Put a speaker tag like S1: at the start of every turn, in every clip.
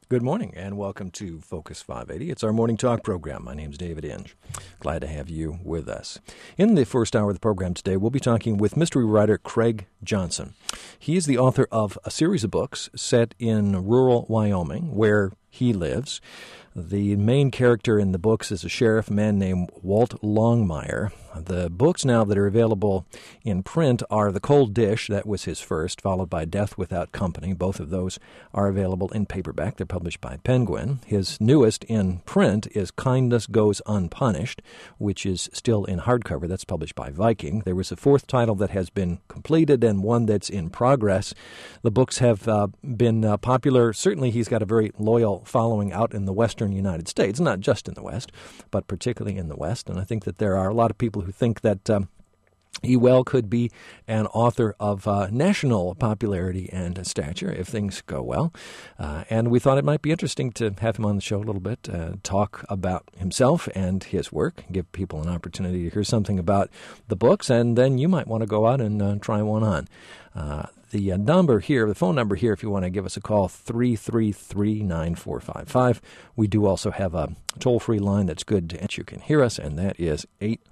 S1: Good morning, and welcome to Focus 580. It's our morning talk program. My name's David Inge. Glad to have you with us. In the first hour of the program today, we'll be talking with mystery writer Craig Johnson. He is the author of a series of books set in rural Wyoming, where he lives. The main character in the books is a sheriff, a man named Walt Longmire. The books now that are available in print are The Cold Dish, that was his first, followed by Death Without Company. Both of those are available in paperback. They're published by Penguin. His newest in print is Kindness Goes Unpunished, which is still in hardcover. That's published by Viking. There was a fourth title that has been completed and one that's in progress. The books have been popular. Certainly he's got a very loyal following out in the western United States, not just in the West, but particularly in the West. And I think that there are a lot of people who think that he well could be an author of national popularity and stature if things go well. And we thought it might be interesting to have him on the show a little bit, talk about himself and his work, give people an opportunity to hear something about the books, and then you might want to go out and try one on. The phone number here, if you want to give us a call, 333-9455. We do also have a toll-free line that's good that you can hear us, and that is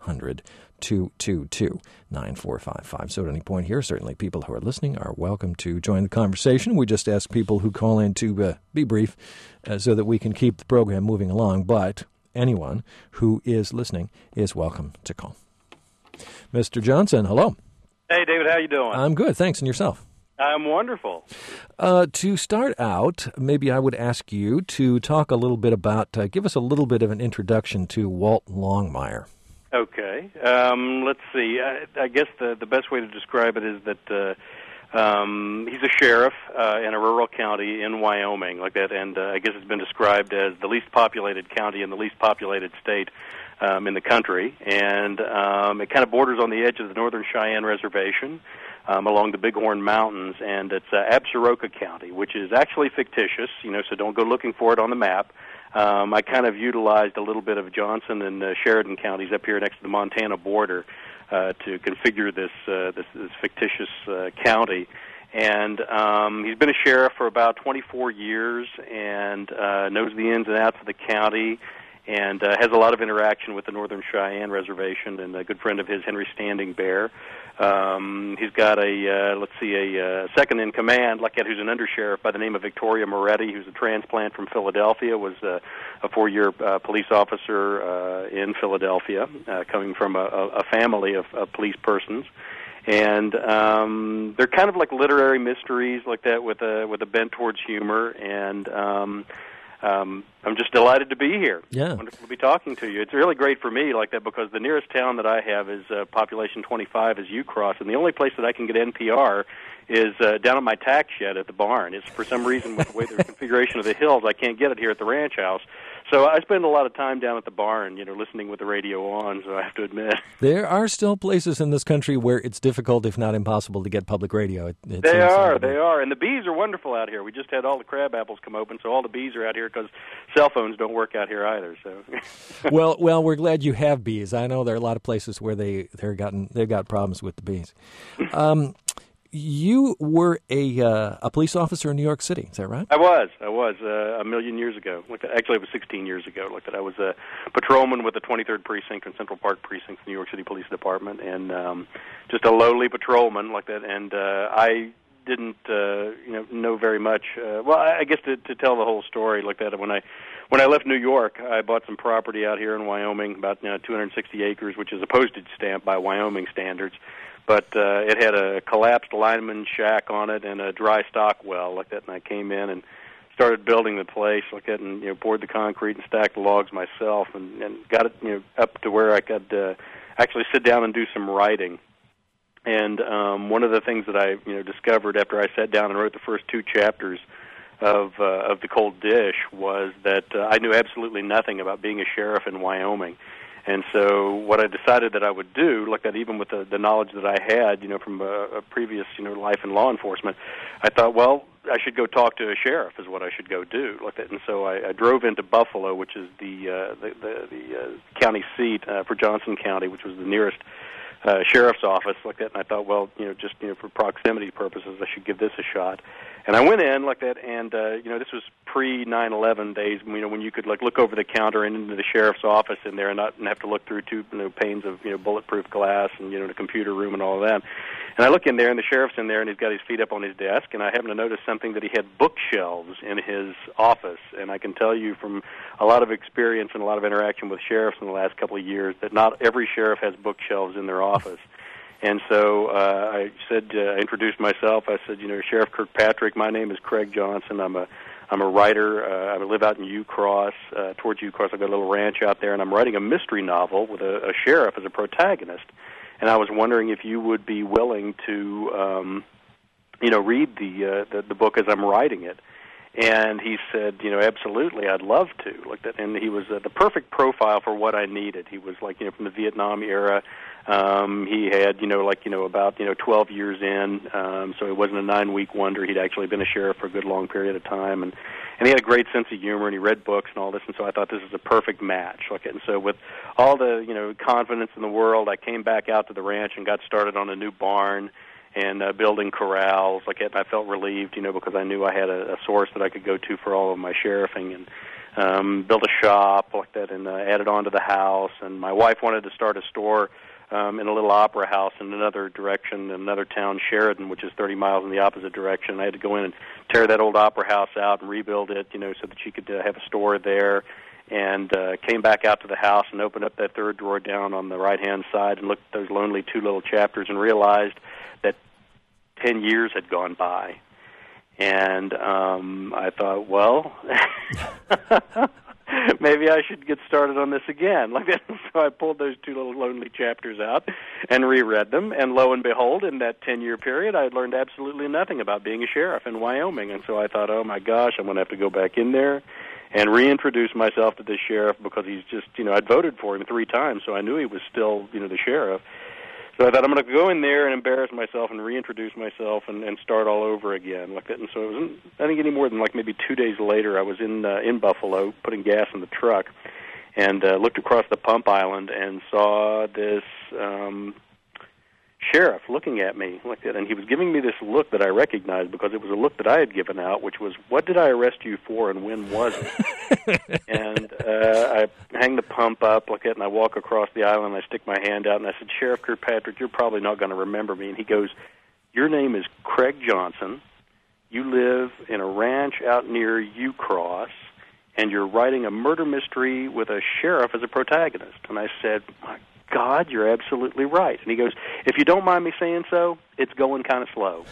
S1: 800-222-9455. So at any point here, certainly people who are listening are welcome to join the conversation. We just ask people who call in to be brief so that we can keep the program moving along, but anyone who is listening is welcome to call. Mr. Johnson, hello.
S2: Hey, David, how you doing?
S1: I'm good, thanks. And yourself?
S2: I'm wonderful.
S1: To start out, maybe I would ask you to talk a little bit about, give us a little bit of an introduction to Walt Longmire.
S2: Okay. Let's see. I guess the best way to describe it is that he's a sheriff in a rural county in Wyoming, like that, and I guess it's been described as the least populated county in the least populated state in the country, and it kind of borders on the edge of the Northern Cheyenne Reservation along the Bighorn Mountains, and it's Absaroka County, which is actually fictitious, so don't go looking for it on the map. I kind of utilized a little bit of Johnson and Sheridan counties up here next to the Montana border to configure this fictitious county. And he's been a sheriff for about 24 years and knows the ins and outs of the county, and has a lot of interaction with the Northern Cheyenne Reservation, and a good friend of his, Henry Standing Bear. He's got a second-in-command, who's an undersheriff by the name of Victoria Moretti, who's a transplant from Philadelphia, was a four-year police officer in Philadelphia, coming from a family of police persons. And they're kind of like literary mysteries like that with a bent towards humor, and I'm just delighted to be here.
S1: Yeah.
S2: Wonderful to be talking to you. It's really great for me like that because the nearest town that I have is population 25 is Ucross, and the only place that I can get NPR is down at my tack shed at the barn. It's for some reason with the way the configuration of the hills, I can't get it here at the ranch house. So I spend a lot of time down at the barn, listening with the radio on, so I have to admit.
S1: There are still places in this country where it's difficult, if not impossible, to get public radio.
S2: They are. And the bees are wonderful out here. We just had all the crab apples come open, so all the bees are out here because cell phones don't work out here either. So.
S1: Well, we're glad you have bees. I know there are a lot of places where they've got problems with the bees. You were a police officer in New York City, is that right?
S2: I was a million years ago. Actually, it was 16 years ago. I was a patrolman with the 23rd Precinct and Central Park Precinct, New York City Police Department, and just a lowly patrolman like that. And I didn't, know very much. I guess to tell the whole story like that, when I left New York, I bought some property out here in Wyoming, about 260 acres, which is a postage stamp by Wyoming standards. But it had a collapsed lineman shack on it and a dry stock well like that, and I came in and started building the place like that, and poured the concrete and stacked the logs myself, and got it up to where I could actually sit down and do some writing. And one of the things that I discovered after I sat down and wrote the first two chapters of The Cold Dish was that I knew absolutely nothing about being a sheriff in Wyoming. And so what I decided that I would do, like that, even with the knowledge that I had, from a previous, life in law enforcement, I thought, well, I should go talk to a sheriff is what I should go do, like that. And so I drove into Buffalo, which is the county seat for Johnson County, which was the nearest sheriff's office, like that. And I thought, well, just for proximity purposes, I should give this a shot. And I went in like that, and this was pre-9/11 days. When you could look over the counter and into the sheriff's office in there, and not have to look through two panes of bulletproof glass and the computer room and all of that. And I look in there, and the sheriff's in there, and he's got his feet up on his desk. And I happen to notice something, that he had bookshelves in his office. And I can tell you from a lot of experience and a lot of interaction with sheriffs in the last couple of years that not every sheriff has bookshelves in their office. And so I introduced myself. I said, Sheriff Kirkpatrick, my name is Craig Johnson. I'm a writer. I live out in Ucross, towards Ucross. I've got a little ranch out there, and I'm writing a mystery novel with a sheriff as a protagonist. And I was wondering if you would be willing to, read the book as I'm writing it. And he said, absolutely, I'd love to. Like that, and he was the perfect profile for what I needed. He was from the Vietnam era. He had, about 12 years in, so it wasn't a 9-week wonder. He'd actually been a sheriff for a good long period of time, and he had a great sense of humor, and he read books and all this, and so I thought this was a perfect match. And so with all the, confidence in the world, I came back out to the ranch and got started on a new barn and building corrals. And I felt relieved, because I knew I had a source that I could go to for all of my sheriffing, and built a shop like that, and added on to the house. And my wife wanted to start a store in a little opera house in another direction, in another town, Sheridan, which is 30 miles in the opposite direction. I had to go in and tear that old opera house out and rebuild it, so that she could have a store there. And came back out to the house and opened up that third drawer down on the right-hand side and looked at those lonely 2 little chapters and realized that 10 years had gone by. And I thought, well, maybe I should get started on this again. So I pulled those 2 little lonely chapters out and reread them, and lo and behold, in that 10-year period, I had learned absolutely nothing about being a sheriff in Wyoming. And so I thought, oh my gosh, I'm going to have to go back in there and reintroduce myself to this sheriff, because he's just, I'd voted for him 3 times, so I knew he was still, the sheriff. So I thought, I'm going to go in there and embarrass myself and reintroduce myself and start all over again. And so it wasn't, I think, any more than maybe 2 days later, I was in Buffalo putting gas in the truck, and looked across the pump island and saw this sheriff looking at me like that. And he was giving me this look that I recognized, because it was a look that I had given out, which was, what did I arrest you for and when was it? And I hang the pump up like that, and I walk across the island, and I stick my hand out, and I said, Sheriff Kirkpatrick, you're probably not going to remember me. And he goes, your name is Craig Johnson. You live in a ranch out near Ucross, and you're writing a murder mystery with a sheriff as a protagonist. And I said, my God, you're absolutely right. And he goes, if you don't mind me saying so, it's going kind of slow.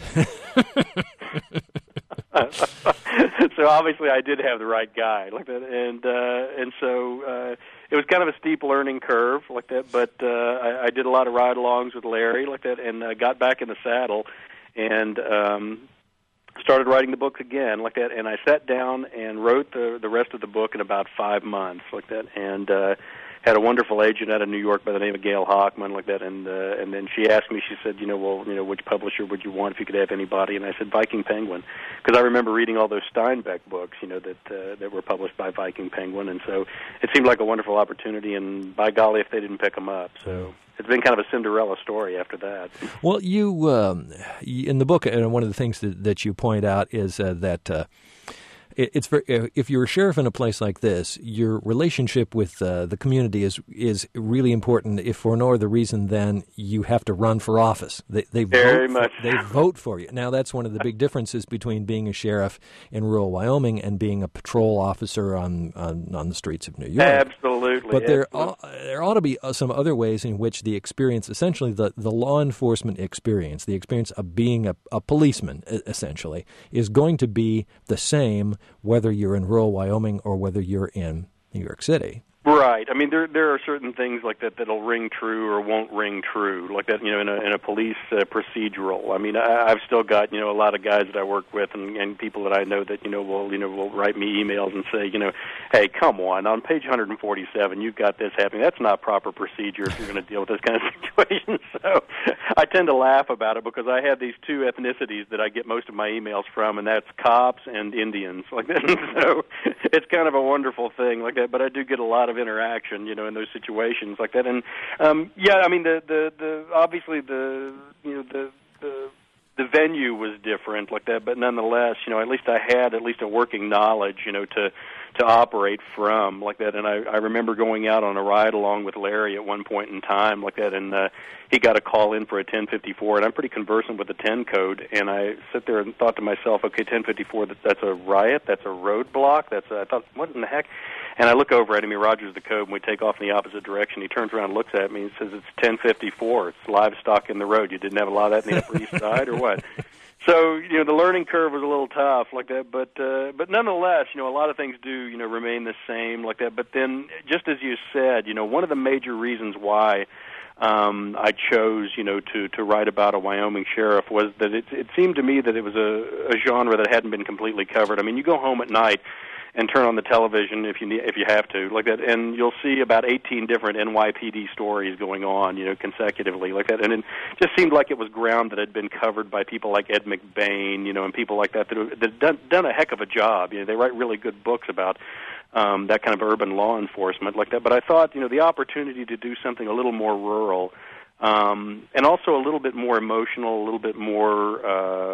S2: So obviously I did have the right guy like that, and so it was kind of a steep learning curve like that. But I did a lot of ride-alongs with Larry like that, and got back in the saddle and started writing the book again like that. And I sat down and wrote the rest of the book in about 5 months like that, and had a wonderful agent out of New York by the name of Gail Hockman like that, and then she asked me, she said, which publisher would you want if you could have anybody? And I said Viking Penguin, because I remember reading all those Steinbeck books, that were published by Viking Penguin, and so it seemed like a wonderful opportunity, and by golly, if they didn't pick them up. So it's been kind of a Cinderella story after that.
S1: Well, you in the book, one of the things that you point out is that it's if you're a sheriff in a place like this, your relationship with the community is really important. If for no other reason than you have to run for office, they vote for you. Now that's one of the big differences between being a sheriff in rural Wyoming and being a patrol officer on the streets of New York.
S2: Absolutely.
S1: But there ought to be some other ways in which the experience, essentially the law enforcement experience, the experience of being a policeman, essentially, is going to be the same whether you're in rural Wyoming or whether you're in New York City.
S2: Right. I mean, there are certain things like that that'll ring true or won't ring true, like that. In a police procedural. I mean, I've still got a lot of guys that I work with and people that I know that will write me emails and say, hey, come on page 147, you've got this happening. That's not proper procedure if you're going to deal with this kind of situation. So I tend to laugh about it because I have these 2 ethnicities that I get most of my emails from, and that's cops and Indians, like that. So it's kind of a wonderful thing like that. But I do get a lot of interaction, in those situations like that. And I mean, the obviously the the venue was different like that, but nonetheless, at least I had a working knowledge, to operate from like that. And I remember going out on a ride along with Larry at one point in time like that, and he got a call in for a 1054, and I'm pretty conversant with the 10 code, and I sit there and thought to myself, okay, 1054, that's a riot, that's a roadblock, I thought, what in the heck? And I look over at him, he rogers the code, and we take off in the opposite direction. He turns around and looks at me and says, it's 1054, it's livestock in the road. You didn't have a lot of that in the Upper East Side or what? So, the learning curve was a little tough like that, but nonetheless, a lot of things do, remain the same like that. But then, just as you said, one of the major reasons why I chose, to write about a Wyoming sheriff was that it seemed to me that it was a genre that hadn't been completely covered. I mean, you go home at night and turn on the television if you have to like that, and you'll see about 18 different NYPD stories going on, consecutively like that, and it just seemed like it was ground that had been covered by people like Ed McBain, and people like that that done a heck of a job. They write really good books about that kind of urban law enforcement like that. But I thought, the opportunity to do something a little more rural, and also a little bit more emotional, a little bit more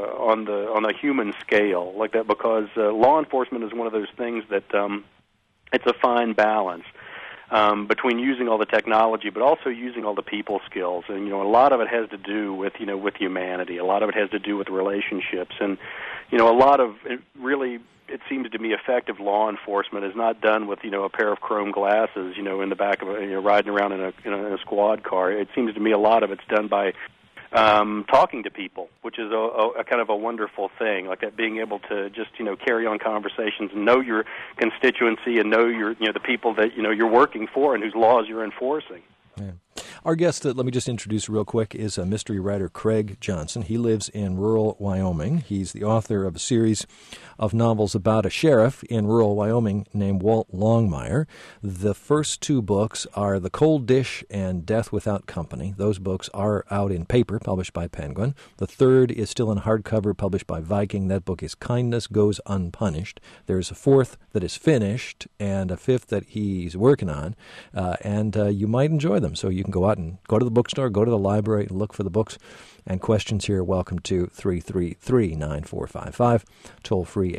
S2: on a human scale like that, because law enforcement is one of those things that it's a fine balance between using all the technology, but also using all the people skills. And a lot of it has to do with with humanity. A lot of it has to do with relationships, and a lot of it really. It seems to me effective law enforcement is not done with a pair of chrome glasses in the back of riding around in a squad car. It seems to me a lot of it's done by talking to people, which is a kind of a wonderful thing, like that, being able to just carry on conversations and know your constituency and know your the people that you're working for and whose laws you're enforcing.
S1: Yeah. Our guest, let me just introduce real quick, is mystery writer Craig Johnson. He lives in rural Wyoming. He's the author of a series of novels about a sheriff in rural Wyoming named Walt Longmire. The first two books are The Cold Dish and Death Without Company. Those books are out in paper, published by Penguin. The third is still in hardcover, published by Viking. That book is Kindness Goes Unpunished. There's a fourth that is finished and a fifth that he's working on, and you might enjoy them. So you can go out and go to the bookstore, go to the library, and look for the books. And questions here, welcome to 333-9455, toll-free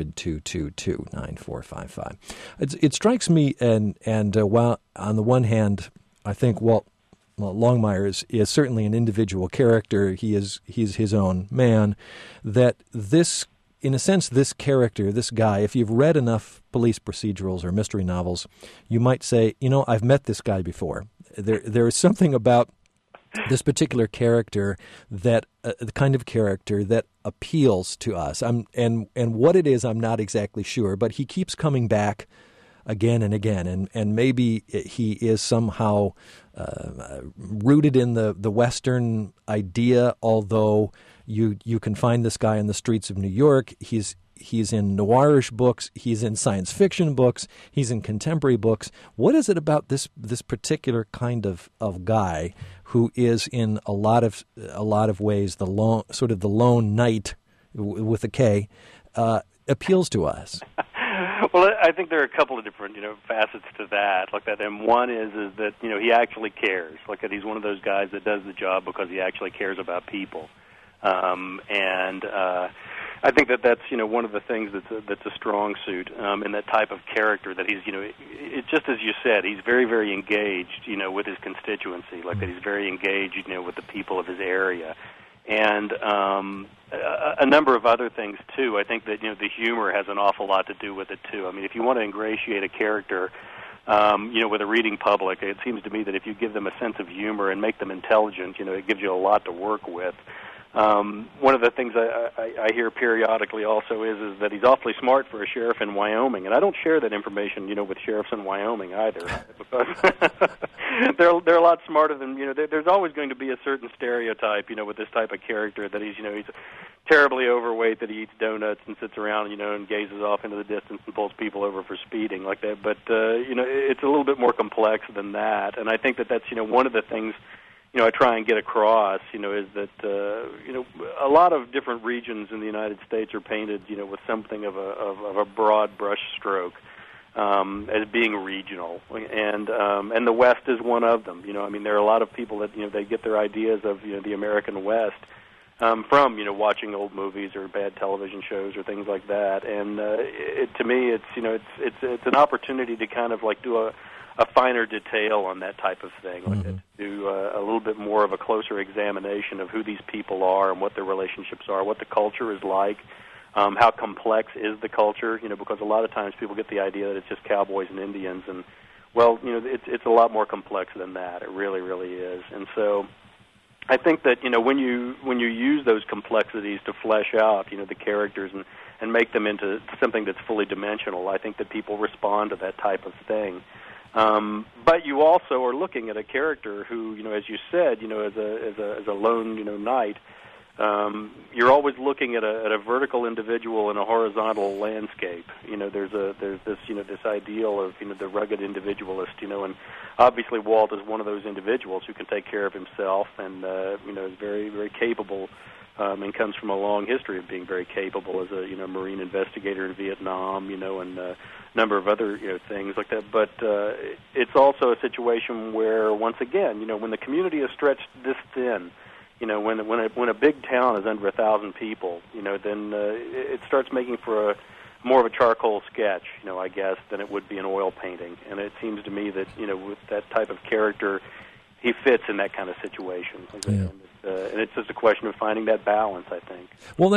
S1: 800-222-9455. It strikes me, and while on the one hand, I think Walt Longmire is certainly an individual character, he's his own man, that this, in a sense, this character, this guy, if you've read enough police procedurals or mystery novels, you might say, I've met this guy before. There is something about this particular character that the kind of character that appeals to us. And what it is, I'm not exactly sure, but he keeps coming back again and again, and maybe he is somehow rooted in the Western idea. Although you can find this guy in the streets of New York, he's in noirish books, he's in science fiction books, he's in contemporary books. What is it about this particular kind of guy who is in a lot of ways the lone knight with a K appeals to us?
S2: Well, I think there are a couple of different facets to that, like that. And one is that he actually cares, like that. He's one of those guys that does the job because he actually cares about people, I think that's one of the things that's a strong suit in that type of character, that he's it's just as you said, he's very, very engaged with his constituency, like that. He's very engaged with the people of his area, and a number of other things too. I think that the humor has an awful lot to do with it too. I mean, if you want to ingratiate a character with a reading public, it seems to me that if you give them a sense of humor and make them intelligent, it gives you a lot to work with. One of the things I hear periodically also is that he's awfully smart for a sheriff in Wyoming, and I don't share that information, with sheriffs in Wyoming either, because they're a lot smarter than There's always going to be a certain stereotype, with this type of character, that he's terribly overweight, that he eats donuts and sits around, and gazes off into the distance and pulls people over for speeding like that. But it's a little bit more complex than that, and I think that that's one of the things I try and get across, is that, a lot of different regions in the United States are painted, with something of a broad brush stroke, as being regional. And the West is one of them. There are a lot of people that, they get their ideas of, the American West, from watching old movies or bad television shows or things like that. And to me, it's an opportunity to kind of like do a finer detail on that type of thing, like to do a little bit more of a closer examination of who these people are and what their relationships are, what the culture is like, how complex is the culture, because a lot of times people get the idea that it's just cowboys and Indians, and, well, it's a lot more complex than that. It really, really is. And so I think that, when you use those complexities to flesh out, the characters and make them into something that's fully dimensional, I think that people respond to that type of thing. But you also are looking at a character who, as you said, as a lone, knight, you're always looking at a vertical individual in a horizontal landscape. There's this ideal of, the rugged individualist, and obviously Walt is one of those individuals who can take care of himself and, is very, very capable, and comes from a long history of being very capable as a, Marine investigator in Vietnam, and number of other things like that. But it's also a situation where, once again, when the community is stretched this thin, when a big town is under 1,000 people, then it starts making for more of a charcoal sketch, I guess, than it would be an oil painting. And it seems to me that with that type of character, he fits in that kind of situation.
S1: Yeah.
S2: And it's just a question of finding that balance, I think.
S1: Well,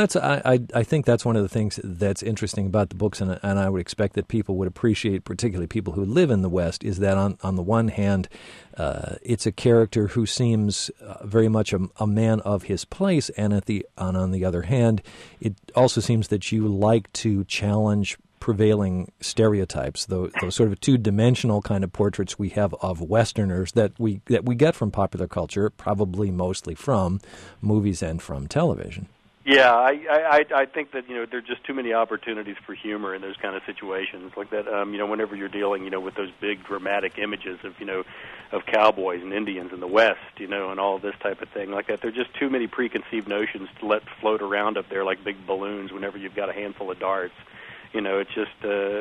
S1: I think that's one of the things that's interesting about the books, and I would expect that people would appreciate, particularly people who live in the West, is that on the one hand, it's a character who seems very much a man of his place, and on the other hand, it also seems that you like to challenge prevailing stereotypes, those sort of two-dimensional kind of portraits we have of Westerners that we get from popular culture, probably mostly from movies and from television.
S2: Yeah, I think that there are just too many opportunities for humor in those kind of situations like that. Whenever you're dealing with those big dramatic images of cowboys and Indians in the West, and all this type of thing like that, there are just too many preconceived notions to let float around up there like big balloons whenever you've got a handful of darts. It's just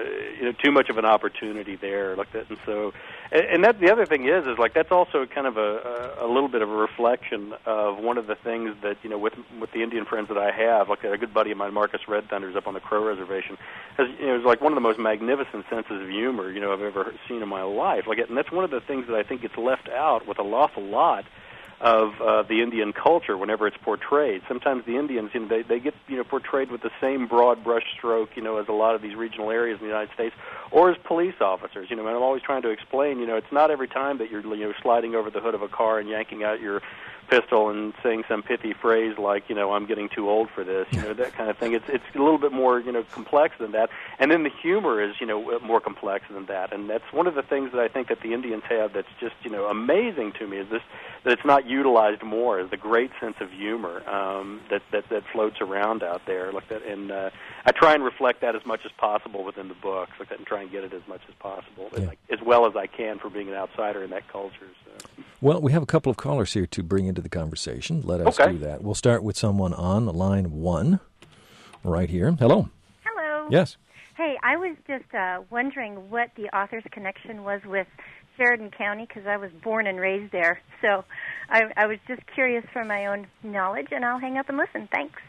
S2: too much of an opportunity there like that. And so, and that the other thing is like that's also kind of a little bit of a reflection of one of the things that with the Indian friends that I have, like a good buddy of mine, Marcus Red Thunders, up on the Crow Reservation, has is like one of the most magnificent senses of humor I've ever seen in my life. Like, and that's one of the things that I think gets left out with an awful lot of the Indian culture whenever it's portrayed. Sometimes the Indians, they get portrayed with the same broad brush stroke, as a lot of these regional areas in the United States, or as police officers. And I'm always trying to explain, it's not every time that you're sliding over the hood of a car and yanking out your pistol and saying some pithy phrase like, I'm getting too old for this, that kind of thing. It's a little bit more, complex than that. And then the humor is, more complex than that. And that's one of the things that I think that the Indians have that's just, amazing to me is this, that it's not utilized more, is the great sense of humor that floats around out there like that. And I try and reflect that as much as possible within the books like that and try and get it as much as possible, as well as I can for being an outsider in that culture. So.
S1: Well, we have a couple of callers here to bring into the conversation. Let us do that. We'll start with someone on line 1 right here. Hello.
S3: Hello.
S1: Yes.
S3: Hey, I was just wondering what the author's connection was with Sheridan County because I was born and raised there. So I was just curious for my own knowledge, and I'll hang up and listen. Thanks.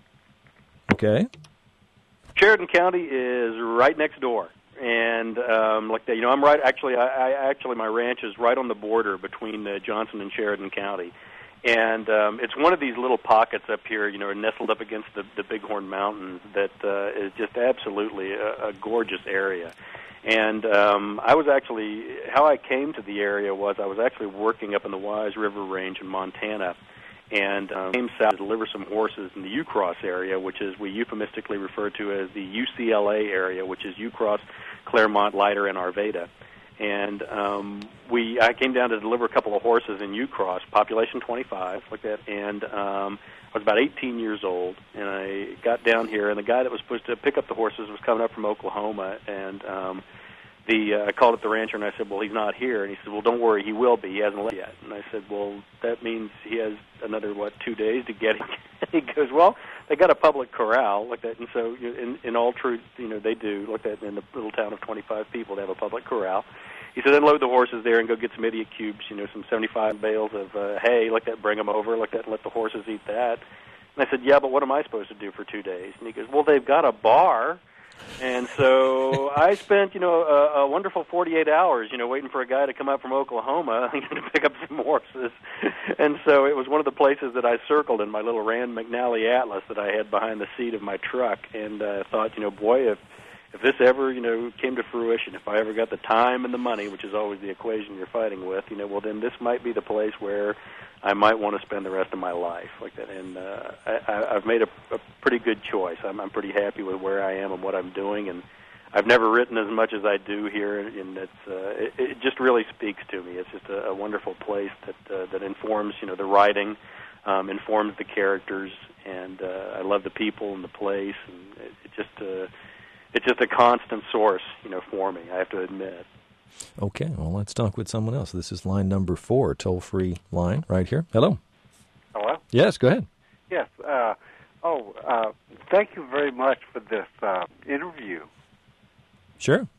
S1: Okay.
S2: Sheridan County is right next door. And like that, I'm right. Actually, my ranch is right on the border between Johnson and Sheridan County, and it's one of these little pockets up here, nestled up against the Bighorn Mountains. That is just absolutely a gorgeous area. And I was actually how I came to the area was I was actually working up in the Wise River Range in Montana. And came south to deliver some horses in the U-Cross area, which is we euphemistically refer to as the UCLA area, which is U-Cross, Claremont, Leiter, and Arvada. And I came down to deliver a couple of horses in U-Cross, population 25, like that. And I was about 18 years old, and I got down here, and the guy that was supposed to pick up the horses was coming up from Oklahoma, and I called up the rancher and I said, well, he's not here. And he said, well, don't worry, he will be. He hasn't left yet. And I said, well, that means he has another, 2 days to get here. He goes, well, they got a public corral like that. And so in all truth, they do like that in the little town of 25 people. They have a public corral. He said, then load the horses there and go get some idiot cubes, some 75 bales of hay like that, bring them over like that and let the horses eat that. And I said, yeah, but what am I supposed to do for 2 days? And he goes, well, they've got a bar. And so I spent, a wonderful 48 hours, waiting for a guy to come up from Oklahoma to pick up some horses. And so it was one of the places that I circled in my little Rand McNally Atlas that I had behind the seat of my truck. And I thought, boy, if this ever, came to fruition, if I ever got the time and the money, which is always the equation you're fighting with, well, then this might be the place where I might want to spend the rest of my life like that. And I've made a pretty good choice. I'm pretty happy with where I am and what I'm doing, and I've never written as much as I do here, and it just really speaks to me. It's just a wonderful place that informs, the writing, informs the characters, and I love the people and the place, and it's just a constant source, for me, I have to admit.
S1: Okay, well, let's talk with someone else. This is line number 4, toll-free line right here. Hello.
S4: Hello?
S1: Yes, go ahead.
S4: Yes. Thank you very much for this interview.
S1: Sure.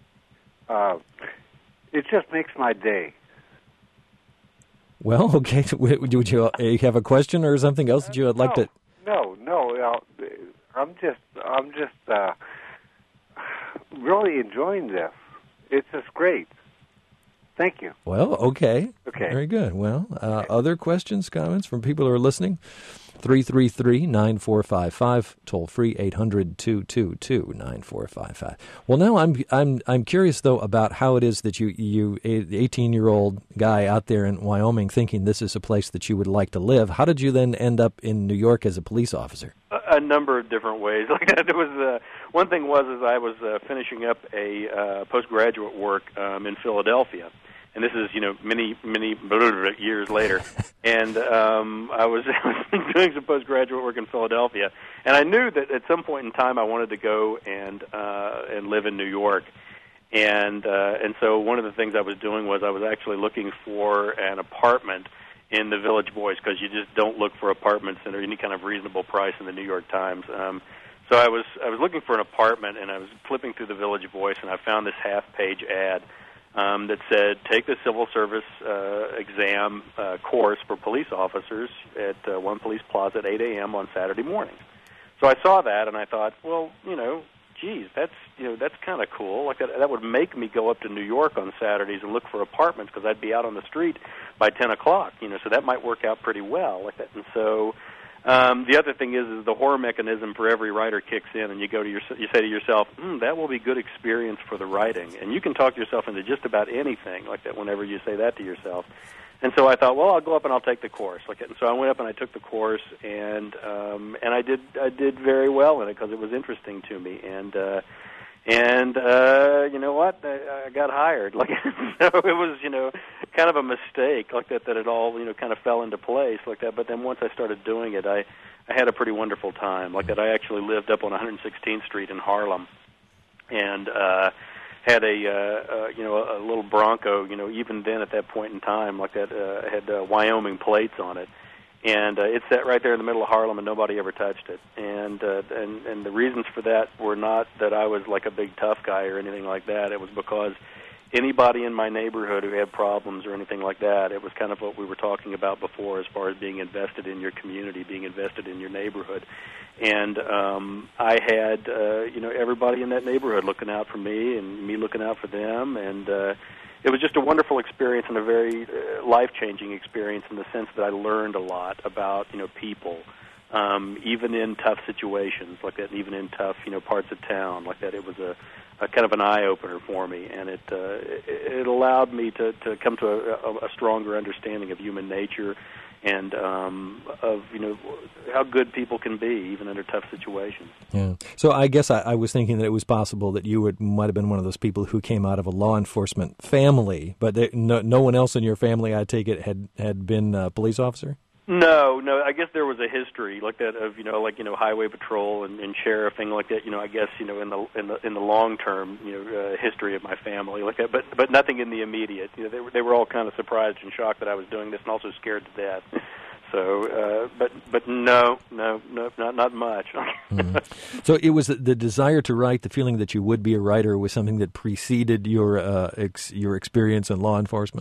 S4: It just makes my day.
S1: Well, okay. Would you have a question or something else that you would like to?
S4: No. I'm just really enjoying this. It's just great. Thank you.
S1: Well, okay.
S4: Okay.
S1: Very good. Well, other questions, comments from people who are listening? 333-9455, toll free 800-222-9455. Well, now I'm curious though about how it is that you 18-year-old guy out there in Wyoming thinking this is a place that you would like to live. How did you then end up in New York as a police officer?
S2: A number of different ways. Like that, was one thing was I was finishing up a postgraduate work in Philadelphia. And this is, many years later. And I was doing some postgraduate work in Philadelphia. And I knew that at some point in time I wanted to go and live in New York. And so one of the things I was doing was I was actually looking for an apartment in the Village Voice, because you just don't look for apartments at any kind of reasonable price in the New York Times. So I was looking for an apartment, and I was flipping through the Village Voice, and I found this half-page ad that said, take the civil service exam course for police officers at One Police Plaza at 8 a.m. on Saturday mornings. So I saw that, and I thought, well, geez, that's kind of cool. Like that would make me go up to New York on Saturdays and look for apartments, because I'd be out on the street by 10 o'clock. So that might work out pretty well. Like that, and so. The other thing is the horror mechanism for every writer kicks in, and you say to yourself, that will be good experience for the writing. And you can talk yourself into just about anything like that whenever you say that to yourself. And so I thought, well, I'll go up and I'll take the course. Like that. And so I went up and I took the course, and I did very well in it because it was interesting to me. And you know what? I got hired. Like so, it was kind of a mistake like that it all kind of fell into place like that. But then once I started doing it, I had a pretty wonderful time. Like that, I actually lived up on 116th Street in Harlem, and had a little Bronco. Even then at that point in time, like that, had Wyoming plates on it. And it sat right there in the middle of Harlem, and nobody ever touched it. And the reasons for that were not that I was like a big tough guy or anything like that. It was because anybody in my neighborhood who had problems or anything like that, it was kind of what we were talking about before as far as being invested in your community, being invested in your neighborhood. And I had everybody in that neighborhood looking out for me and me looking out for them, and it was just a wonderful experience and a very life-changing experience in the sense that I learned a lot about people, even in tough situations like that, even in tough parts of town like that. It was a kind of an eye-opener for me, and it allowed me to come to a stronger understanding of human nature and of how good people can be even under tough situations.
S1: Yeah. So I guess I was thinking that it was possible that you might have been one of those people who came out of a law enforcement family, but no one else in your family, I take it, had been a police officer?
S2: No. I guess there was a history like that of highway patrol and sheriffing like that. I guess in the long term history of my family like that. But nothing in the immediate. They were all kind of surprised and shocked that I was doing this, and also scared to death. So, but no, not much.
S1: Mm-hmm. So it was the desire to write, the feeling that you would be a writer, was something that preceded your experience in law enforcement?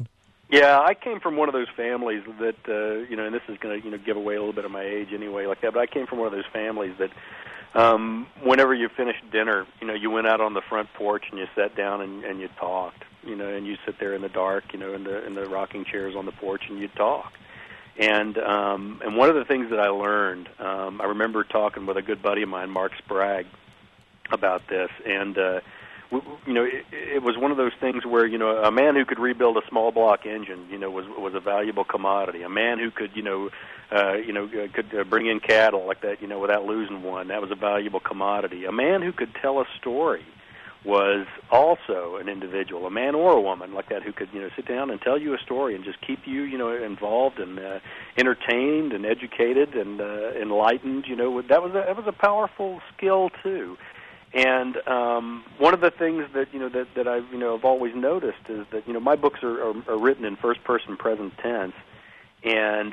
S2: Yeah, I came from one of those families that, and this is going to, give away a little bit of my age anyway, like that. But I came from one of those families that, whenever you finished dinner, you went out on the front porch and you sat down and you talked, and you sit there in the dark, in the rocking chairs on the porch and you talk. And one of the things that I learned, I remember talking with a good buddy of mine, Mark Sprague, about this, and it was one of those things where a man who could rebuild a small block engine, was a valuable commodity. A man who could could bring in cattle like that, without losing one, that was a valuable commodity. A man who could tell a story was also an individual, a man or a woman like that, who could sit down and tell you a story and just keep you involved and entertained and educated and enlightened. That was a powerful skill too. And one of the things that that I've always noticed is that my books are written in first person present tense, and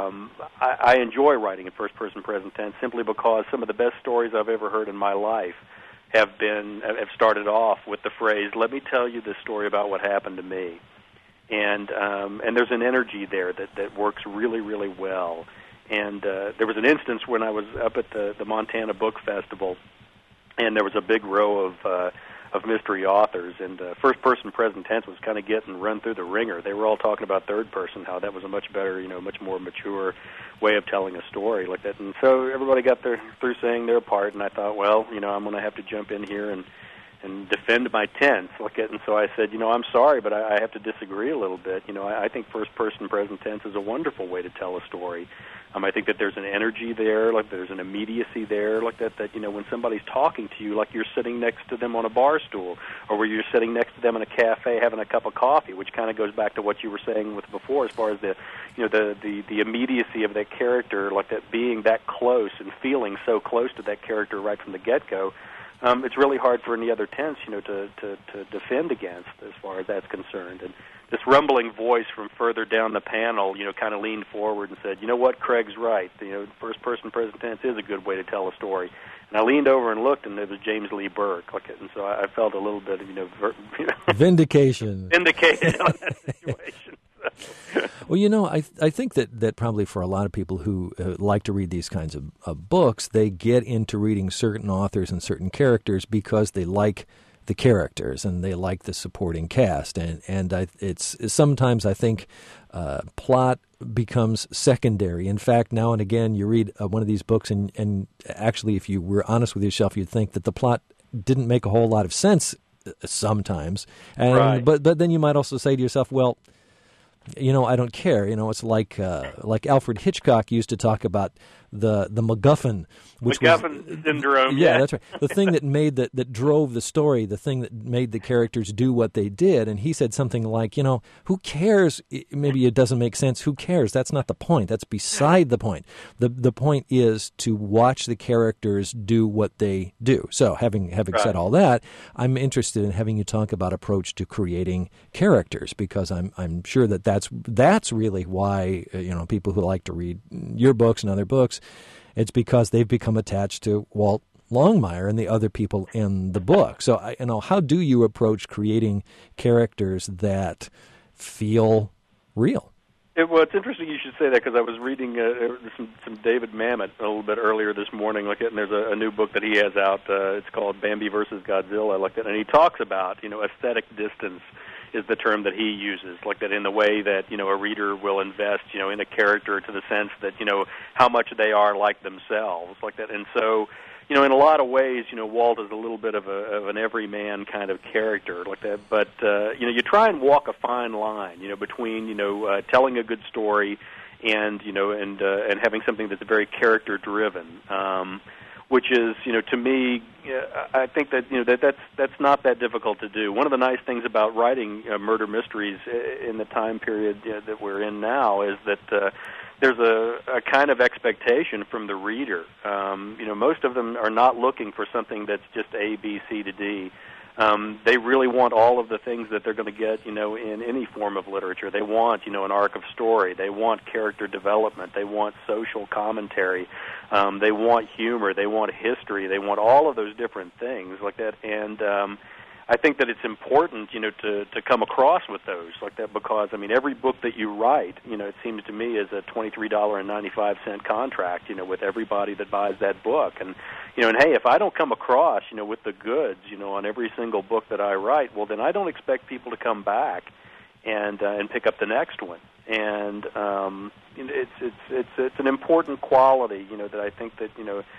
S2: I enjoy writing in first person present tense simply because some of the best stories I've ever heard in my life have started off with the phrase, "Let me tell you this story about what happened to me," and there's an energy there that works really, really well. And there was an instance when I was up at the Montana Book Festival, and there was a big row of mystery authors, and first-person present tense was kind of getting run through the ringer. They were all talking about third-person, how that was a much better, much more mature way of telling a story like that. And so everybody got through saying their part, and I thought, well, I'm going to have to jump in here and defend my tense. And so I said, I'm sorry, but I have to disagree a little bit. I think first-person present tense is a wonderful way to tell a story. I think that there's an energy there, like there's an immediacy there, like that when somebody's talking to you, like you're sitting next to them on a bar stool, or where you're sitting next to them in a cafe having a cup of coffee, which kind of goes back to what you were saying with before, as far as the immediacy of that character, like that being that close and feeling so close to that character right from the get-go. It's really hard for any other tense, to defend against as far as that's concerned. And this rumbling voice from further down the panel, kind of leaned forward and said, what, Craig's right. First-person present tense is a good way to tell a story. And I leaned over and looked, and it was James Lee Burke. And so I felt a little bit of,
S1: vindication.
S2: Vindicated on that situation.
S1: Well, I think that probably for a lot of people who like to read these kinds of books, they get into reading certain authors and certain characters because they like the characters and they like the supporting cast. And it's sometimes I think plot becomes secondary. In fact, now and again, you read one of these books and actually, if you were honest with yourself, you'd think that the plot didn't make a whole lot of sense sometimes. And,
S2: right.
S1: But then you might also say to yourself, well, I don't care. It's like Alfred Hitchcock used to talk about the MacGuffin, which
S2: MacGuffin syndrome.
S1: Yeah, that's right. The thing that drove the story, the thing that made the characters do what they did. And he said something like, who cares? Maybe it doesn't make sense. Who cares? That's not the point. That's beside the point. The point is to watch the characters do what they do. So having
S2: right.
S1: said all that, I'm interested in having you talk about approach to creating characters, because I'm sure that's really why people who like to read your books and other books, it's because they've become attached to Walt Longmire and the other people in the book. So how do you approach creating characters that feel real?
S2: Well, it's interesting you should say that, because I was reading some David Mamet a little bit earlier this morning, and there's a new book that he has out. It's called Bambi versus Godzilla, and he talks about aesthetic distance is the term that he uses, like that in the way that a reader will invest in a character, to the sense that how much they are like themselves, like that. And so in a lot of ways Walt is a little bit of an everyman kind of character like that, but you try and walk a fine line between telling a good story and and having something that's very character driven, which is, to me, I think that that's not that difficult to do. One of the nice things about writing murder mysteries in the time period that we're in now is that there's a kind of expectation from the reader. Most of them are not looking for something that's just A, B, C to D. They really want all of the things that they're going to get, in any form of literature. They want, an arc of story. They want character development. They want social commentary. They want humor. They want history. They want all of those different things like that. And I think that it's important, to come across with those like that, because I mean every book that you write, it seems to me is a $23.95 contract, with everybody that buys that book, and hey, if I don't come across, with the goods, on every single book that I write, well then I don't expect people to come back and pick up the next one, and it's an important quality, that I think that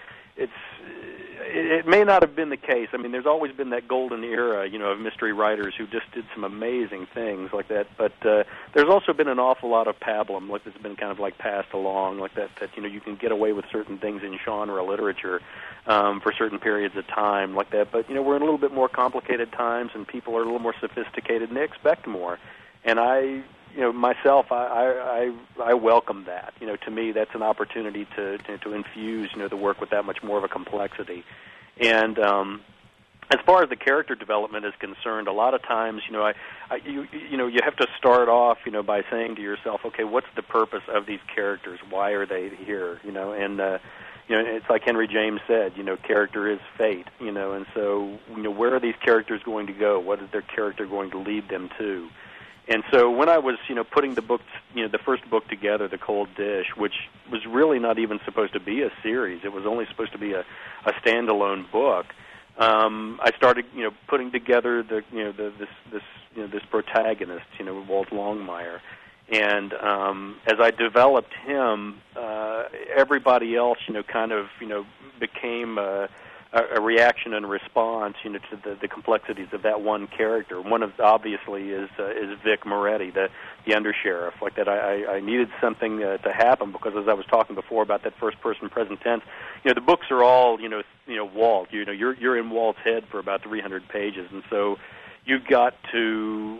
S2: it may not have been the case. I mean, there's always been that golden era, of mystery writers who just did some amazing things like that. But there's also been an awful lot of pablum, like that's been kind of like passed along, like that you can get away with certain things in genre literature for certain periods of time, like that. But we're in a little bit more complicated times, and people are a little more sophisticated, and they expect more. And myself, I welcome that. To me, that's an opportunity to infuse, the work with that much more of a complexity. And as far as the character development is concerned, a lot of times, you have to start off, by saying to yourself, okay, what's the purpose of these characters? Why are they here? And it's like Henry James said, character is fate. And so, where are these characters going to go? What is their character going to lead them to? And so when I was, putting the books, the first book together, The Cold Dish, which was really not even supposed to be a series, it was only supposed to be a standalone book. I started, putting together this protagonist, Walt Longmire, and as I developed him, everybody else, became a reaction and response, to the complexities of that one character. One of obviously is Vic Moretti, the undersheriff. Like that, I needed something to happen, because as I was talking before about that first person present tense, the books are all Walt. You're in Walt's head for about 300 pages, and so you've got to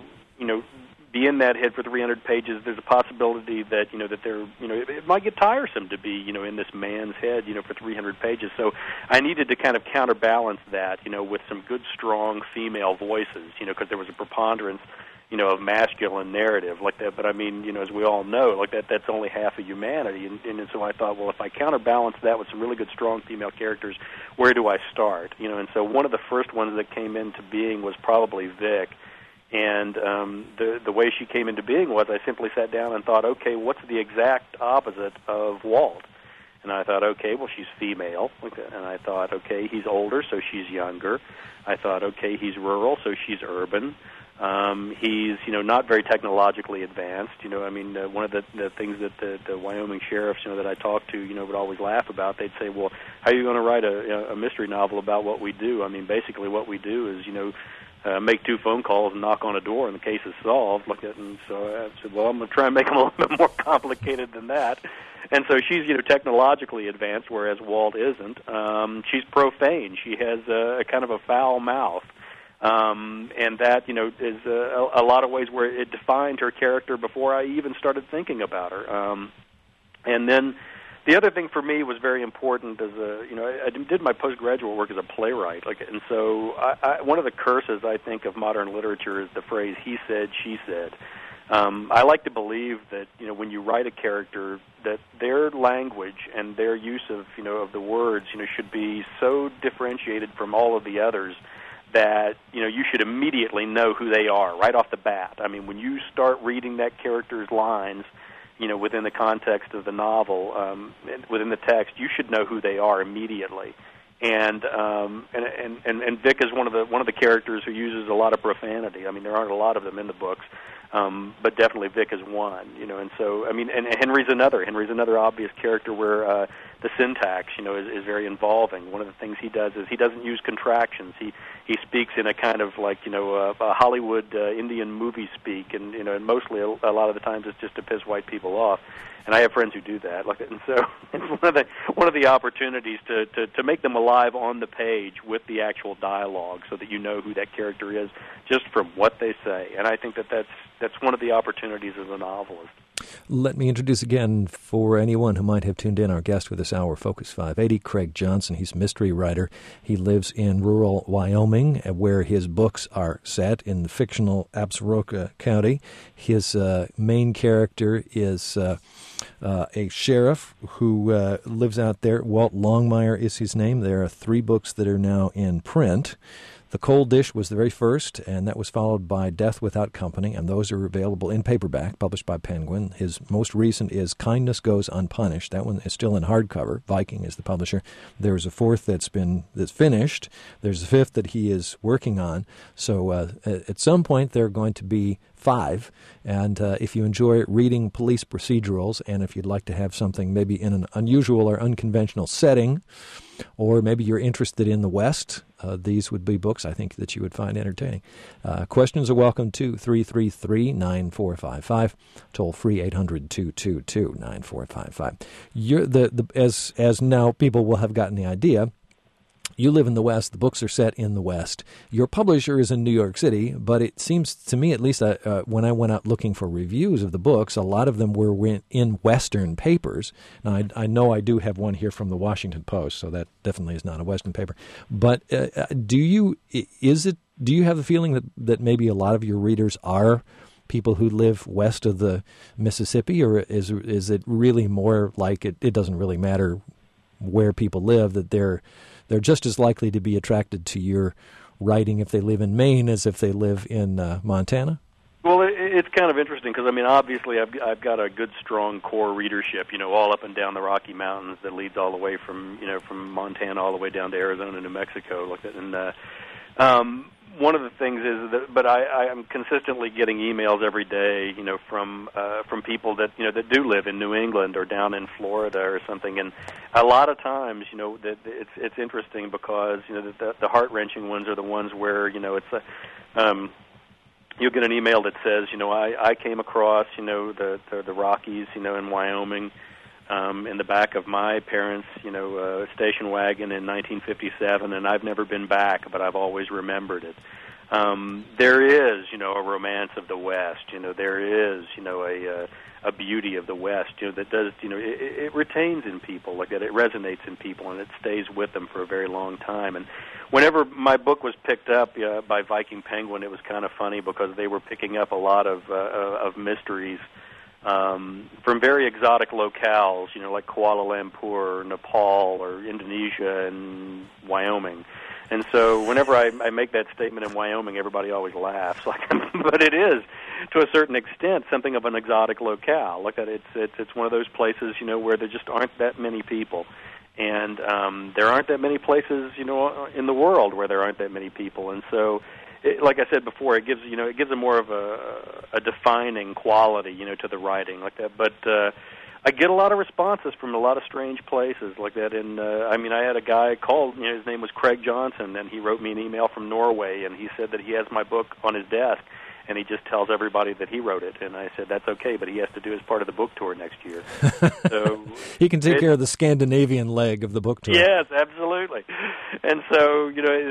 S2: be in that head for 300 pages. There's a possibility that that there it might get tiresome to be in this man's head for 300 pages. So I needed to kind of counterbalance that with some good strong female voices because there was a preponderance of masculine narrative like that. But I mean as we all know, like that's only half of humanity, and so I thought, well, if I counterbalance that with some really good strong female characters, where do I start? And so one of the first ones that came into being was probably Vic. And the way she came into being was I simply sat down and thought, okay, what's the exact opposite of Walt? And I thought, okay, well, she's female. And I thought, okay, he's older, so she's younger. I thought, okay, he's rural, so she's urban. He's, not very technologically advanced. One of the things that the Wyoming sheriffs, that I talked to, would always laugh about. They'd say, well, how are you going to write a mystery novel about what we do? I mean, basically what we do is, make 2 phone calls and knock on a door, and the case is solved. And so I said, well, I'm going to try and make them a little bit more complicated than that. And so she's, technologically advanced, whereas Walt isn't. She's profane. She has a kind of a foul mouth. And that, is a lot of ways where it defined her character before I even started thinking about her. And then the other thing for me was very important as I did my postgraduate work as a playwright, and so one of the curses, I think, of modern literature is the phrase "he said, she said." I like to believe that when you write a character, that their language and their use of of the words should be so differentiated from all of the others that you should immediately know who they are right off the bat. I mean, when you start reading that character's lines, within the context of the novel, within the text, you should know who they are immediately. And Vic is one of the characters who uses a lot of profanity. I mean, there aren't a lot of them in the books, but definitely Vic is one. And so I mean, and Henry's another obvious character where the syntax, is very involving. One of the things he does is he doesn't use contractions. He speaks in a kind of like a Hollywood Indian movie speak, and and mostly a lot of the times it's just to piss white people off. And I have friends who do that, and so it's one of the opportunities to make them alive on the page with the actual dialogue, so that you know who that character is just from what they say. And I think that's one of the opportunities as a novelist.
S1: Let me introduce again, for anyone who might have tuned in, our guest for this hour, Focus 580, Craig Johnson. He's a mystery writer. He lives in rural Wyoming, where his books are set in the fictional Absaroka County. His main character is a sheriff who lives out there. Walt Longmire is his name. There are 3 books that are now in print. The Cold Dish was the very first, and that was followed by Death Without Company, and those are available in paperback, published by Penguin. His most recent is Kindness Goes Unpunished. That one is still in hardcover. Viking is the publisher. There's a fourth that's finished. There's a fifth that he is working on. So at some point there are going to be 5, and if you enjoy reading police procedurals, and if you'd like to have something maybe in an unusual or unconventional setting, or maybe you're interested in the West, these would be books I think that you would find entertaining. Questions are welcome to 333-9455, toll free 800-222-9455. As now people will have gotten the idea, you live in the West. The books are set in the West. Your publisher is in New York City, but it seems to me, at least when I went out looking for reviews of the books, a lot of them were in Western papers. Now, I know I do have one here from the Washington Post, so that definitely is not a Western paper. But do you have the feeling that maybe a lot of your readers are people who live west of the Mississippi, or is it really more like it doesn't really matter where people live, that they're just as likely to be attracted to your writing if they live in Maine as if they live in Montana?
S2: Well, it's kind of interesting because, I mean, obviously I've got a good, strong core readership, all up and down the Rocky Mountains that leads all the way from Montana all the way down to Arizona, New Mexico. And one of the things is that, but I am consistently getting emails every day, from people that that do live in New England or down in Florida or something, and a lot of times, that it's interesting because the heart-wrenching ones are the ones where it's you'll get an email that says I came across the Rockies in Wyoming. In the back of my parents' station wagon in 1957, and I've never been back, but I've always remembered it. There is a romance of the West. There is a beauty of the West. That does it retains in people, like that. It resonates in people, and it stays with them for a very long time. And whenever my book was picked up by Viking Penguin, it was kind of funny because they were picking up a lot of mysteries. From very exotic locales, like Kuala Lumpur, or Nepal, or Indonesia, and Wyoming. And so whenever I make that statement in Wyoming, everybody always laughs. But it is, to a certain extent, something of an exotic locale. Like that, it's one of those places, where there just aren't that many people. And there aren't that many places, in the world where there aren't that many people. And so, like I said before, it gives a more of a defining quality, to the writing like that. But I get a lot of responses from a lot of strange places like that. And I had a guy called, his name was Craig Johnson, and he wrote me an email from Norway, and he said that he has my book on his desk, and he just tells everybody that he wrote it. And I said, that's okay, but he has to do as part of the book tour next year. So
S1: he can take care of the Scandinavian leg of the book tour.
S2: Yes, absolutely. And so,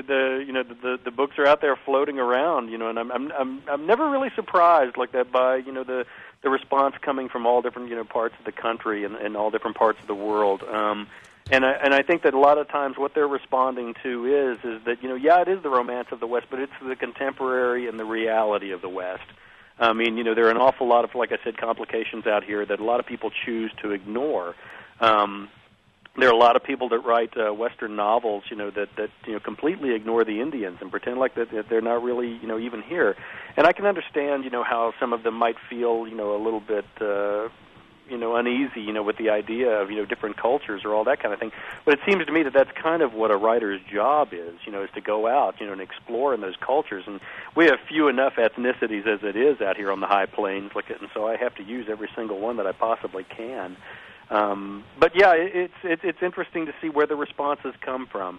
S2: the books are out there floating around, and I'm never really surprised like that by, the response coming from all different, parts of the country and all different parts of the world. And I think that a lot of times what they're responding to is that, it is the romance of the West, but it's the contemporary and the reality of the West. I mean, there are an awful lot of, like I said, complications out here that a lot of people choose to ignore. There are a lot of people that write Western novels, that completely ignore the Indians and pretend like that they're not really, even here. And I can understand, how some of them might feel, a little bit uneasy, with the idea of, different cultures or all that kind of thing. But it seems to me that that's kind of what a writer's job is to go out, and explore in those cultures. And we have few enough ethnicities as it is out here on the high plains, and so I have to use every single one that I possibly can. But yeah, it's interesting to see where the responses come from.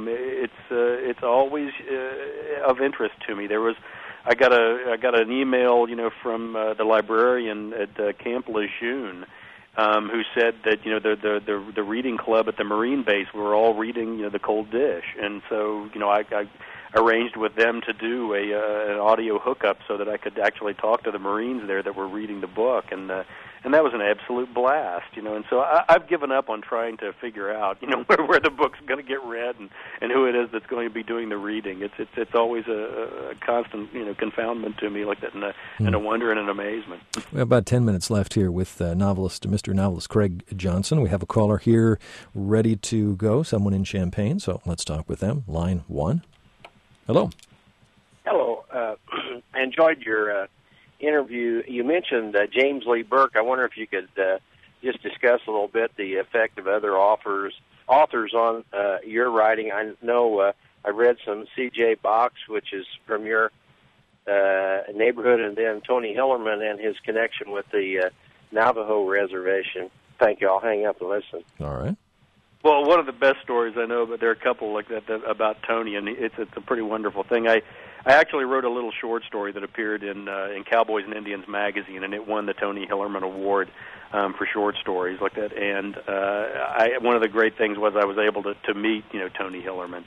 S2: It's always of interest to me. I got an email, from the librarian at Camp Lejeune, who said that the reading club at the Marine base were all reading The Cold Dish, and so I arranged with them to do an audio hookup so that I could actually talk to the Marines there that were reading the book, and that was an absolute blast, and so I've given up on trying to figure out, where the book's going to get read and who it is that's going to be doing the reading. It's always a constant, confoundment to me like that, and a wonder and an amazement.
S1: We have about 10 minutes left here with Mr. Novelist Craig Johnson. We have a caller here ready to go, someone in Champaign, so let's talk with them. Line 1. Hello.
S5: Hello. I enjoyed your interview. You mentioned James Lee Burke. I wonder if you could just discuss a little bit the effect of other authors on your writing. I know I read some C.J. Box, which is from your neighborhood, and then Tony Hillerman and his connection with the Navajo Reservation. Thank you. I'll hang up and listen.
S1: All right.
S2: Well, one of the best stories I know, but there are a couple like that about Tony, and it's a pretty wonderful thing. I actually wrote a little short story that appeared in Cowboys and Indians magazine, and it won the Tony Hillerman Award for short stories like that. And one of the great things was I was able to meet Tony Hillerman,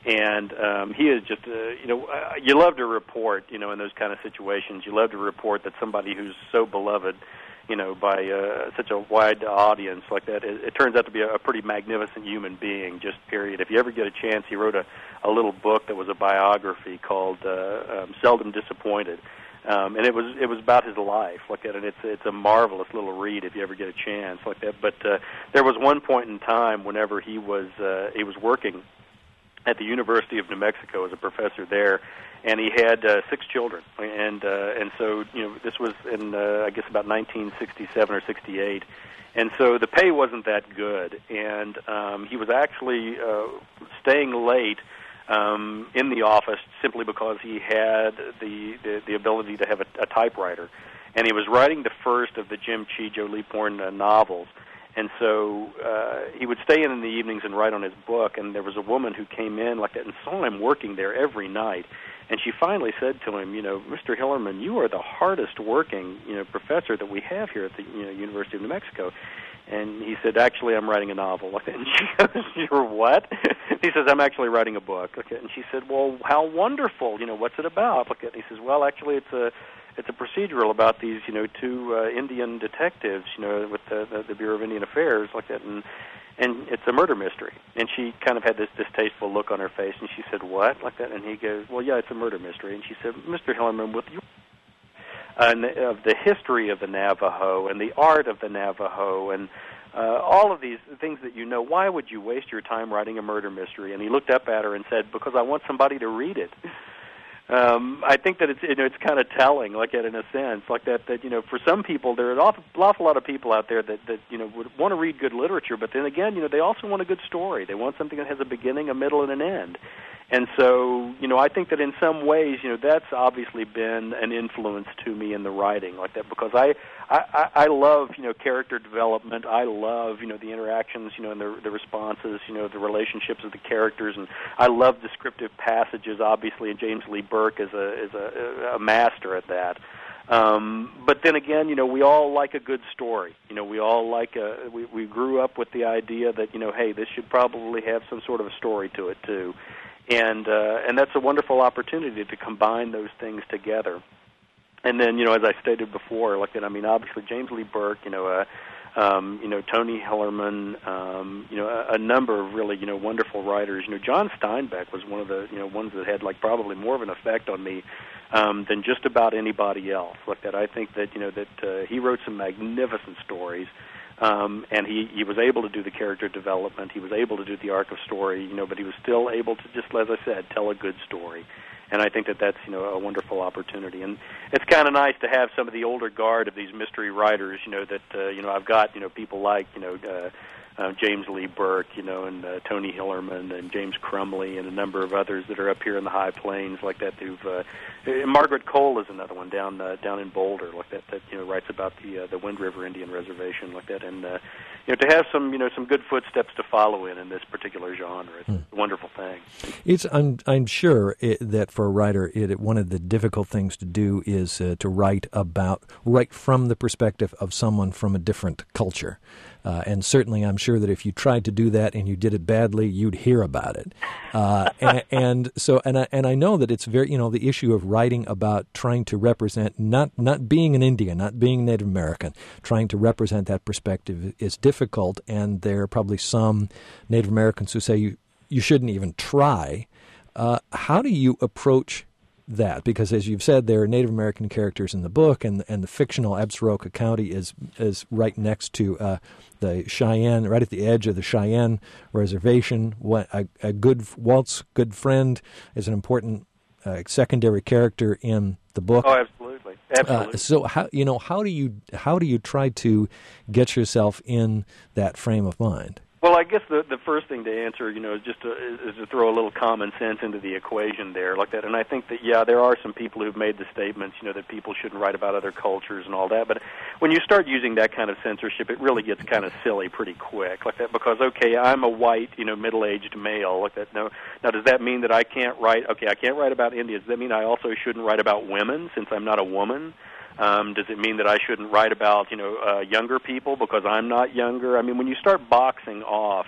S2: and he is just you love to report in those kind of situations. You love to report that somebody who's so beloved by such a wide audience like that, it turns out to be a pretty magnificent human being, just period. If you ever get a chance, he wrote a little book that was a biography called Seldom Disappointed. And it was about his life like that, and it's a marvelous little read if you ever get a chance like that. But there was one point in time whenever he was working at the University of New Mexico as a professor there, and he had 6 children, and so this was in I guess about 1967 or 68, and so the pay wasn't that good, and he was actually staying late in the office simply because he had the ability to have a typewriter, and he was writing the first of the Jim Chee, Joe Leaphorn novels. And so he would stay in the evenings and write on his book, and there was a woman who came in like that and saw him working there every night. And she finally said to him, Mr. Hillerman, you are the hardest working, professor that we have here at the University of New Mexico. And he said, actually, I'm writing a novel. And she goes, you're what? He says, I'm actually writing a book. And she said, well, how wonderful. What's it about? And he says, well, actually, it's a procedural about these, 2 Indian detectives, with the Bureau of Indian Affairs, like that, and it's a murder mystery. And she kind of had this distasteful look on her face, and she said, what, like that? And he goes, well, yeah, it's a murder mystery. And she said, Mr. Hillerman, with you, of the history of the Navajo and the art of the Navajo and all of these things that why would you waste your time writing a murder mystery? And he looked up at her and said, because I want somebody to read it. I think that it's kind of telling, like that in a sense, like that for some people there are an awful lot of people out there that would want to read good literature, but then again they also want a good story. They want something that has a beginning, a middle, and an end. And so I think that in some ways that's obviously been an influence to me in the writing like that, because I love character development. I love the interactions and the responses, the relationships of the characters, and I love descriptive passages. Obviously, and James Lee Burke is a master at that. But then again, we all like a good story. We all like we grew up with the idea that hey, this should probably have some sort of a story to it too, and that's a wonderful opportunity to combine those things together. And then, as I stated before, like that, obviously James Lee Burke, Tony Hillerman, a number of really, wonderful writers. John Steinbeck was one of the, ones that had like probably more of an effect on me than just about anybody else. Like that, I think that that he wrote some magnificent stories, and he was able to do the character development. He was able to do the arc of story, but he was still able to just, as I said, tell a good story. And I think that that's a wonderful opportunity, and it's kind of nice to have some of the older guard of these mystery writers. That I've got people like James Lee Burke, and Tony Hillerman and James Crumley and a number of others that are up here in the High Plains like that. Margaret Cole is another one down in Boulder like that writes about the Wind River Indian Reservation like that, and to have some some good footsteps to follow in this particular genre. It's a wonderful thing.
S1: I'm sure that for a writer, one of the difficult things to do is to write from the perspective of someone from a different culture. And certainly I'm sure that if you tried to do that and you did it badly, you'd hear about it. And I know that it's very, the issue of writing about trying to represent, not being an Indian, not being Native American, trying to represent that perspective is difficult. And there are probably some Native Americans who say you shouldn't even try. How do you approach that? Because as you've said, there are Native American characters in the book, and the fictional Absaroka County is right next to the Cheyenne, right at the edge of the Cheyenne Reservation. Walt's good friend is an important secondary character in the book.
S2: Oh, absolutely, absolutely.
S1: So how do you try to get yourself in that frame of mind?
S2: Well, I guess the first thing to answer, is just to throw a little common sense into the equation there, like that. And I think that there are some people who've made the statements, that people shouldn't write about other cultures and all that. But when you start using that kind of censorship, it really gets kind of silly pretty quick, like that. Because I'm a white, middle-aged male, like that. Now, does that mean that I can't write? Okay, I can't write about India. Does that mean I also shouldn't write about women since I'm not a woman? Does it mean that I shouldn't write about, younger people because I'm not younger? I mean, when you start boxing off,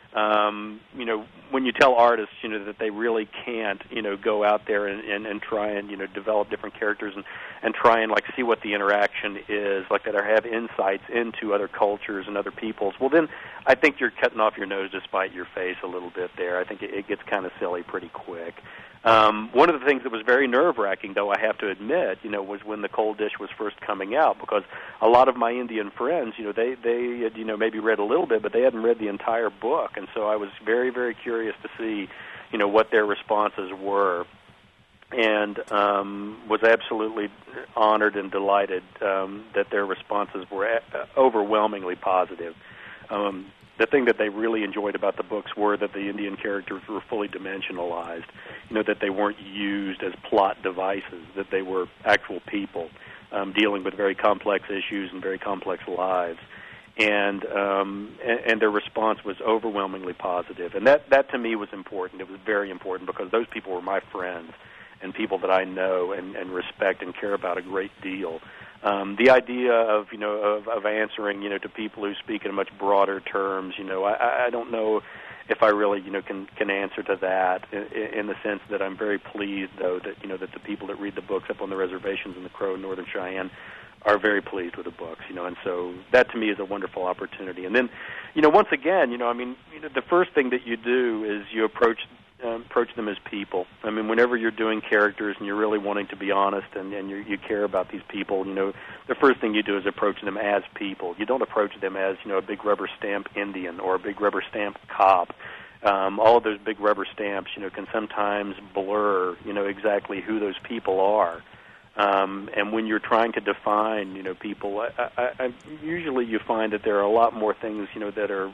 S2: when you tell artists, that they really can't, go out there and try and, develop different characters and try and, see what the interaction is, like that, or have insights into other cultures and other peoples, well, then I think you're cutting off your nose to spite your face a little bit there. I think it gets kind of silly pretty quick. One of the things that was very nerve-wracking, though, I have to admit, was when The Cold Dish was first coming out, because a lot of my Indian friends, they had, maybe read a little bit, but they hadn't read the entire book, and so I was very, very curious to see, what their responses were, and was absolutely honored and delighted that their responses were overwhelmingly positive. The thing that they really enjoyed about the books were that the Indian characters were fully dimensionalized, that they weren't used as plot devices, that they were actual people dealing with very complex issues and very complex lives. And their response was overwhelmingly positive. And that to me was important. It was very important because those people were my friends and people that I know and respect and care about a great deal. The idea of answering to people who speak in much broader terms, I don't know if I really can answer to that in the sense that I'm very pleased though that that the people that read the books up on the reservations in the Crow and Northern Cheyenne are very pleased with the books, and so that to me is a wonderful opportunity. And then once again, the first thing that you do is you approach them as people. I mean, whenever you're doing characters and you're really wanting to be honest and you care about these people, the first thing you do is approach them as people. You don't approach them as, a big rubber stamp Indian or a big rubber stamp cop. All of those big rubber stamps, can sometimes blur, exactly who those people are. And when you're trying to define, people, I usually you find that there are a lot more things, that are,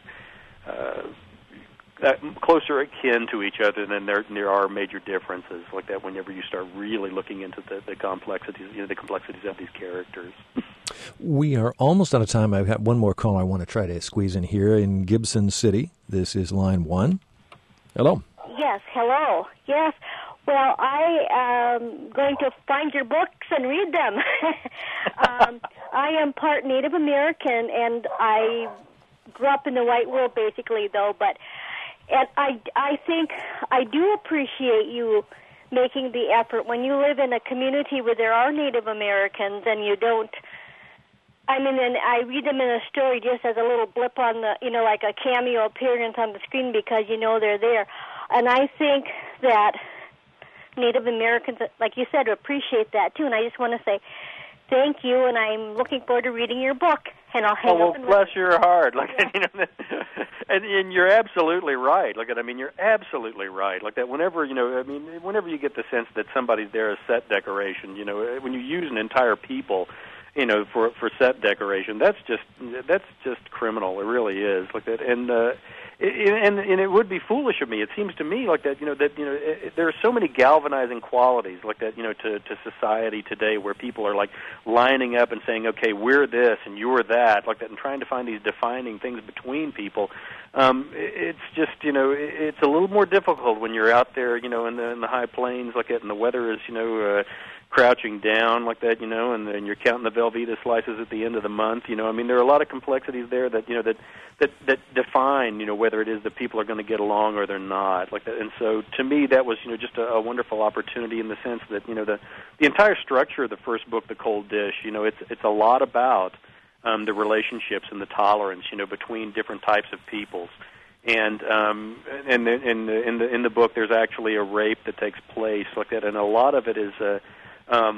S2: closer akin to each other than there are major differences like that whenever you start really looking into the complexities, the complexities of these characters.
S1: We are almost out of time. I've got one more call I want to try to squeeze in here in Gibson City. This is line 1. Hello.
S6: Yes, hello. Yes. Well, I am going to find your books and read them. I am part Native American, and I grew up in the white world, basically, though. And I think I do appreciate you making the effort. When you live in a community where there are Native Americans and you don't, and I read them in a story just as a little blip on the, like a cameo appearance on the screen because they're there. And I think that Native Americans, like you said, appreciate that too. And I just want to say thank you, and I'm looking forward to reading your book. And I'll hang up and
S2: bless your heart. And you're absolutely right. You're absolutely right. Like that, whenever you get the sense that somebody's there as set decoration, when you use an entire people, for set decoration, that's just criminal. It really is. Like that, and it would be foolish of me. It seems to me like that. There are so many galvanizing qualities like that. To society today, where people are like lining up and saying, "Okay, we're this and you're that," like that, and trying to find these defining things between people. It's just it's a little more difficult when you're out there, in the high plains like that, and the weather is crouching down like that, and then you're counting the Velveeta slices at the end of the month. There are a lot of complexities there that that define whether it is that people are going to get along or they're not like that. And so to me that was just a wonderful opportunity in the sense that the entire structure of the first book, The Cold Dish, it's a lot about the relationships and the tolerance between different types of peoples. And in the book, there's actually a rape that takes place like that, and a lot of it is a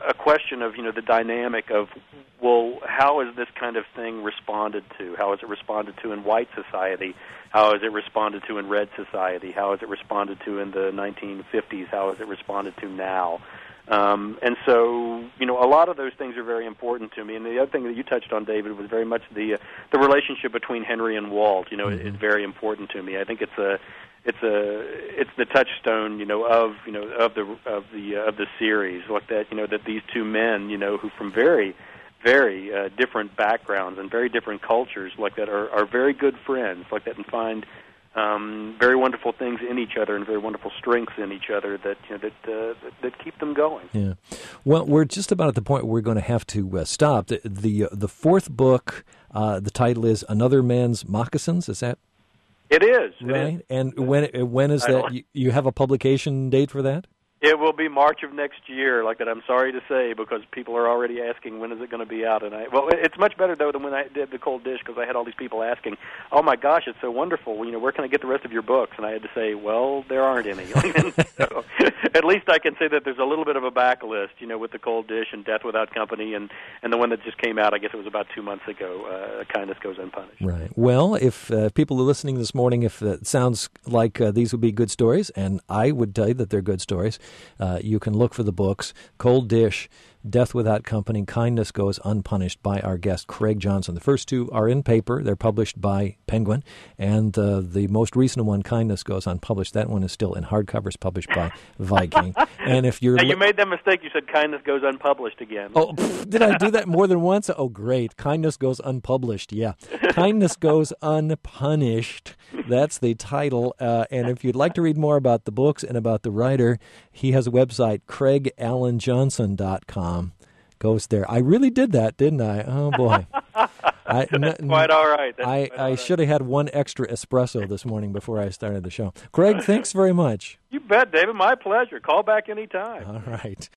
S2: a question of, the dynamic of, well, how is this kind of thing responded to? How is it responded to in white society? How is it responded to in red society? How is it responded to in the 1950s? How is it responded to now? And so, a lot of those things are very important to me. And the other thing that you touched on, David, was very much the relationship between Henry and Walt. Is very important to me. I think it's the touchstone, of the series, like that. That these two men, who from very, very different backgrounds and very different cultures, like that, are very good friends, like that, and find very wonderful things in each other and very wonderful strengths in each other that keep them going.
S1: Yeah. Well, we're just about at the point where we're going to have to stop. The fourth book, the title is Another Man's Moccasins. Is that?
S2: It is.
S1: Right.
S2: It is.
S1: And when is that? You have a publication date for that?
S2: It will be March of next year, like that. I'm sorry to say, because people are already asking when is it going to be out. And it's much better though than when I did the Cold Dish, because I had all these people asking, "Oh my gosh, it's so wonderful! Where can I get the rest of your books?" And I had to say, "Well, there aren't any." So, at least I can say that there's a little bit of a backlist, with the Cold Dish and Death Without Company, and the one that just came out. I guess it was about 2 months ago. Kindness Goes Unpunished.
S1: Right. Well, if people are listening this morning, if it sounds like these would be good stories, and I would tell you that they're good stories, you can look for the books, Cold Dish, Death Without Company, Kindness Goes Unpunished, by our guest, Craig Johnson. The first two are in paper. They're published by Penguin. And the most recent one, Kindness Goes Unpublished, that one is still in hardcovers, published by Viking. And if you're...
S2: Now, you made that mistake. You said Kindness Goes Unpublished again.
S1: Oh, did I do that more than once? Oh, great. Kindness Goes Unpublished, yeah. Kindness Goes Unpunished. That's the title. And if you'd like to read more about the books and about the writer, he has a website, CraigAllenJohnson.com. Goes there. I really did that, didn't I? Oh, boy.
S2: That's quite all right.
S1: I should have had one extra espresso this morning before I started the show. Craig, thanks very much.
S2: You bet, David. My pleasure. Call back anytime.
S1: All right.